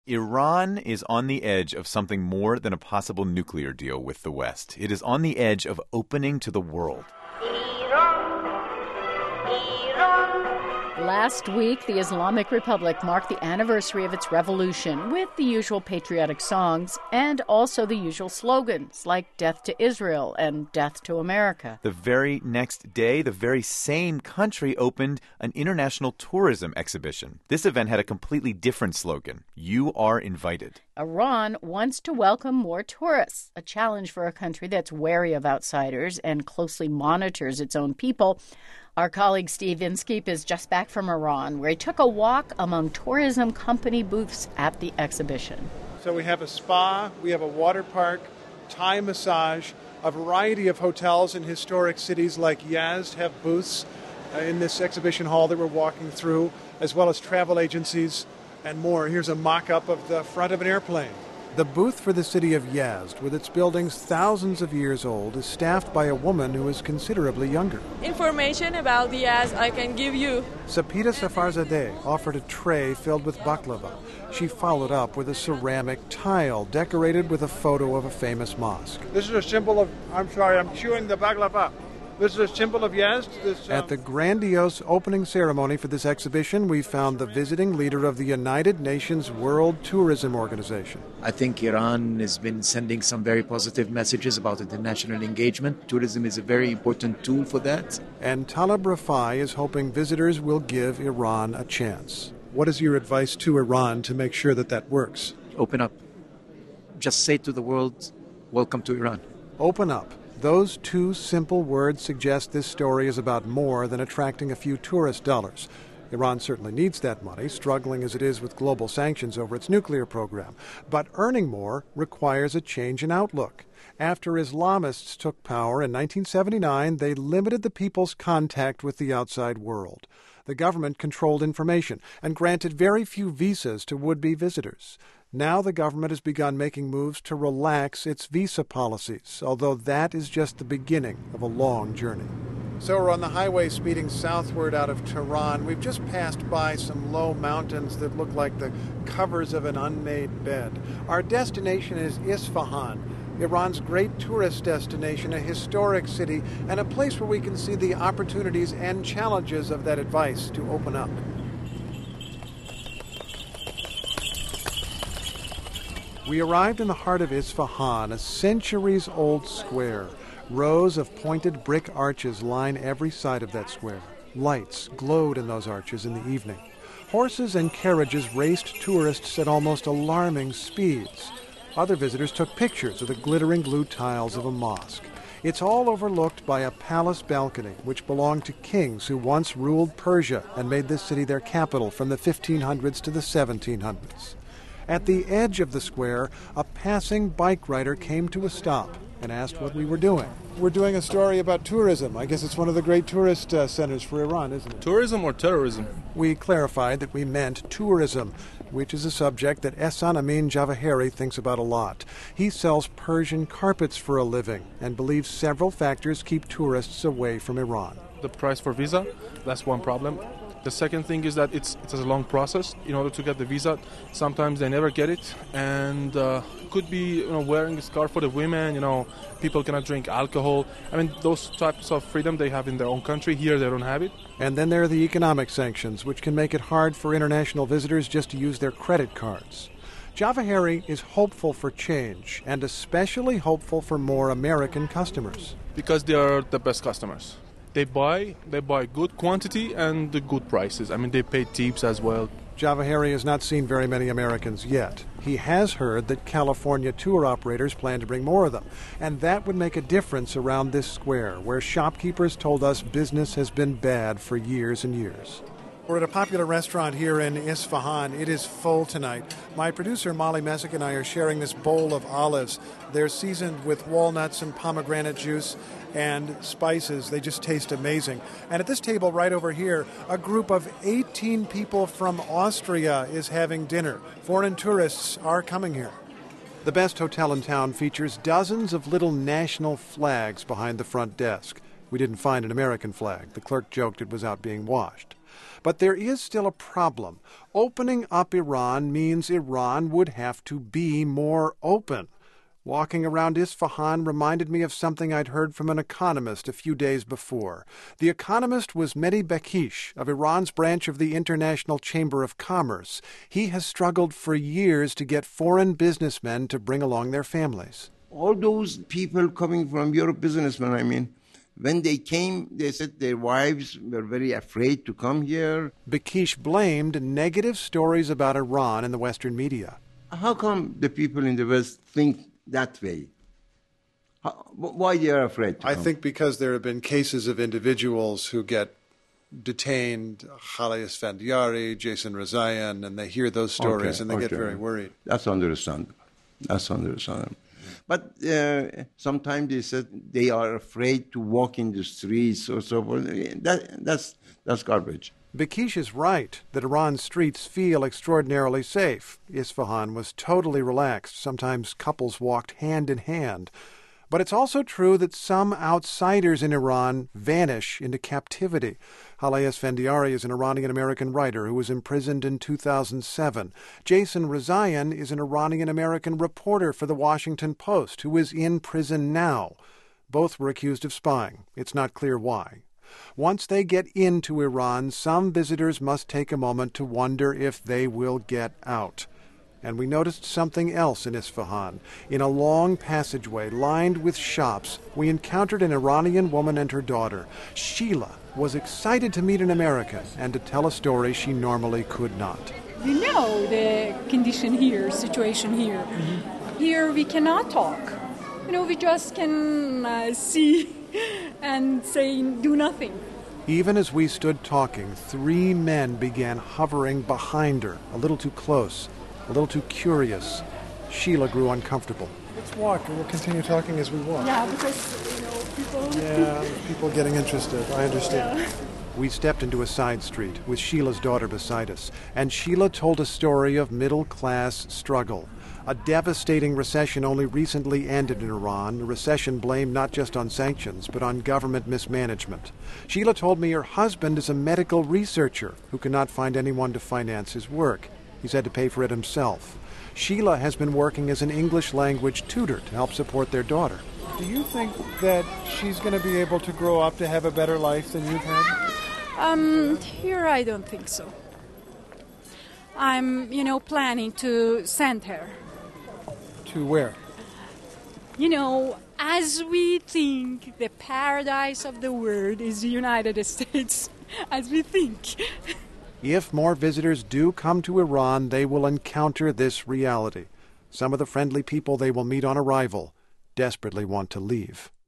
Iran is on the edge of something more than a possible nuclear deal with the West. It is on the edge of opening to the world. Last week, the Islamic Republic marked the anniversary of its revolution with the usual patriotic songs and also the usual slogans like "Death to Israel" and "Death to America." The very next day, the very same country opened an international tourism exhibition. This event had a completely different slogan: "You are invited." Iran wants to welcome more tourists, a challenge for a country that's wary of outsiders and closely monitors its own people. Our colleague Steve Inskeep is just back from Iran, where he took a walk among tourism company booths at the exhibition. So we have a spa, we have a water park, Thai massage, a variety of hotels in historic cities like Yazd have booths in this exhibition hall that we're walking through, as well as travel agencies and more. Here's a mock-up of the front of an airplane. The booth for the city of Yazd, with its buildings thousands of years old, is staffed by a woman who is considerably younger. Information about the Yazd I can give you. Sapita Safarzadeh offered a tray filled with baklava. She followed up with a ceramic tile decorated with a photo of a famous mosque. This is a symbol of, I'm chewing the baklava. This is a symbol of Yazd. At the grandiose opening ceremony for this exhibition, we found the visiting leader of the United Nations World Tourism Organization. I think Iran has been sending some very positive messages about international engagement. Tourism is a very important tool for that. And Talib Rafai is hoping visitors will give Iran a chance. What is your advice to Iran to make sure that that works? Open up. Just say to the world, welcome to Iran. Open up. Those two simple words suggest this story is about more than attracting a few tourist dollars. Iran certainly needs that money, struggling as it is with global sanctions over its nuclear program. But earning more requires a change in outlook. After Islamists took power in 1979, they limited the people's contact with the outside world. The government controlled information and granted very few visas to would-be visitors. Now the government has begun making moves to relax its visa policies, although that is just the beginning of a long journey. So we're on the highway speeding southward out of Tehran. We've just passed by some low mountains that look like the covers of an unmade bed. Our destination is Isfahan, Iran's great tourist destination, a historic city, and a place where we can see the opportunities and challenges of that advice to open up. We arrived in the heart of Isfahan, a centuries-old square. Rows of pointed brick arches line every side of that square. Lights glowed in those arches in the evening. Horses and carriages raced tourists at almost alarming speeds. Other visitors took pictures of the glittering blue tiles of a mosque. It's all overlooked by a palace balcony, which belonged to kings who once ruled Persia and made this city their capital from the 1500s to the 1700s. At the edge of the square, a passing bike rider came to a stop and asked what we were doing. We're doing a story about tourism. I guess it's one of the great tourist centers for Iran, isn't it? Tourism or terrorism? We clarified that we meant tourism, which is a subject that Ehsan Amin Javaheri thinks about a lot. He sells Persian carpets for a living and believes several factors keep tourists away from Iran. The price for visa, that's one problem. The second thing is that it's a long process in order to get the visa. Sometimes they never get it, and could be wearing a scarf for the women. People cannot drink alcohol. I mean, those types of freedom they have in their own country. Here they don't have it. And then there are the economic sanctions, which can make it hard for international visitors just to use their credit cards. Javaheri is hopeful for change, and especially hopeful for more American customers. Because they are the best customers. They buy good quantity and the good prices. I mean, they pay tips as well. Javaheri has not seen very many Americans yet. He has heard that California tour operators plan to bring more of them, and that would make a difference around this square, where shopkeepers told us business has been bad for years and years. We're at a popular restaurant here in Isfahan. It is full tonight. My producer, Molly Messick, and I are sharing this bowl of olives. They're seasoned with walnuts and pomegranate juice and spices. They just taste amazing. And at this table right over here, a group of 18 people from Austria is having dinner. Foreign tourists are coming here. The best hotel in town features dozens of little national flags behind the front desk. We didn't find an American flag. The clerk joked it was out being washed. But there is still a problem. Opening up Iran means Iran would have to be more open. Walking around Isfahan reminded me of something I'd heard from an economist a few days before. The economist was Mehdi Bekish of Iran's branch of the International Chamber of Commerce. He has struggled for years to get foreign businessmen to bring along their families. All those people coming from Europe, businessmen, when they came, they said their wives were very afraid to come here. Bekish blamed negative stories about Iran in the Western media. How come the people in the West think that way? Why they are afraid to I come? think because there have been cases of individuals who get detained, Khaleh Esfandiari, Jason Rezaian, and they hear those stories and they get very worried. That's understandable. But sometimes they said they are afraid to walk in the streets or so forth. That's garbage. Bekish is right that Iran's streets feel extraordinarily safe. Isfahan was totally relaxed. Sometimes couples walked hand in hand. But it's also true that some outsiders in Iran vanish into captivity. Khaleh Esfandiari is an Iranian-American writer who was imprisoned in 2007. Jason Rezaian is an Iranian-American reporter for The Washington Post who is in prison now. Both were accused of spying. It's not clear why. Once they get into Iran, some visitors must take a moment to wonder if they will get out. And we noticed something else in Isfahan. In a long passageway lined with shops, we encountered an Iranian woman and her daughter. Sheila was excited to meet an American and to tell a story she normally could not. We know the condition here, situation here. Here we cannot talk. We just can see and say, do nothing. Even as we stood talking, 3 men began hovering behind her, a little too close, a little too curious. Sheila grew uncomfortable. Let's walk, and we'll continue talking as we walk. Yeah, because, people... Yeah, people getting interested. I understand. Yeah. We stepped into a side street with Sheila's daughter beside us, and Sheila told a story of middle-class struggle. A devastating recession only recently ended in Iran, a recession blamed not just on sanctions, but on government mismanagement. Sheila told me her husband is a medical researcher who cannot find anyone to finance his work. He's had to pay for it himself. Sheila has been working as an English language tutor to help support their daughter. Do you think that she's going to be able to grow up to have a better life than you've had? Here I don't think so. I'm, planning to send her. To where? As we think the paradise of the world is the United States, as we think. If more visitors do come to Iran, they will encounter this reality. Some of the friendly people they will meet on arrival desperately want to leave.